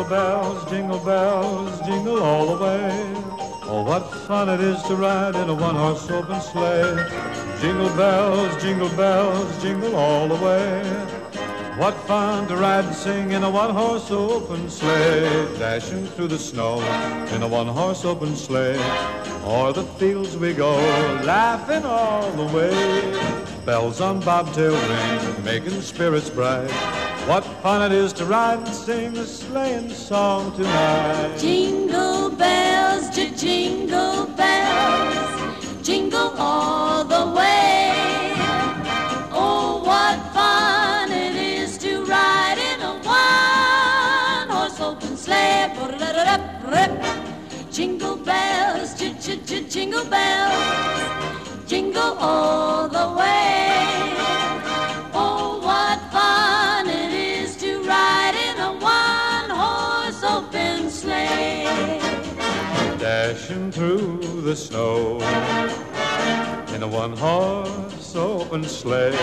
bells, jingle all the way. Oh, what fun it is to ride in a one-horse open sleigh. Jingle bells, jingle all the way. What fun to ride and sing in a one-horse open sleigh. Dashing through the snow in a one-horse open sleigh. O'er the fields we go, laughing all the way. Bells on bobtail ring, making spirits bright. What fun it is to ride and sing a sleighing song tonight. Jingle bells, jingle bells, jingle all the way. Oh, what fun it is to ride in a one-horse open sleigh. Jingle bells, jingle bells, jingle all the way. Oh, what fun it is to ride in a one-horse open sleigh. Dashing through the snow in a one-horse open sleigh.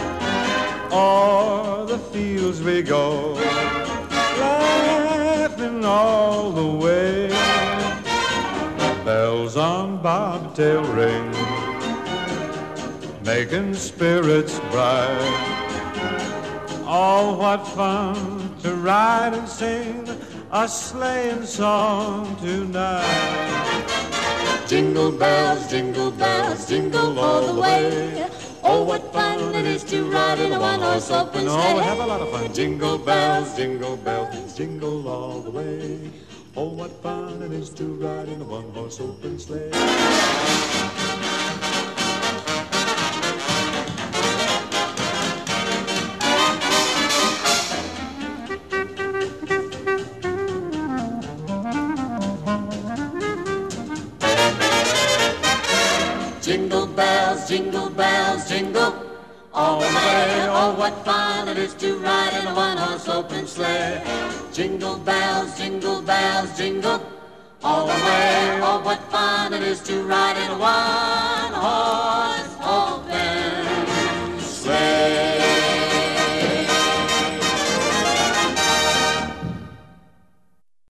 O'er the fields we go, laughing all the way. Bells on bobtail ring, making spirits bright. Oh, what fun to ride and sing a sleighing song tonight. Jingle bells, jingle all the way. Oh, what fun it is to ride in a one-horse open sleigh. Oh, have a lot of fun. Jingle bells, jingle all the way. Oh, what fun it is to ride in a one-horse open sleigh. Jingle bells, jingle all the way. Oh, what fun it is to ride in a one-horse open sleigh. Jingle bells, jingle all the way. Oh, what fun it is to ride in a one-horse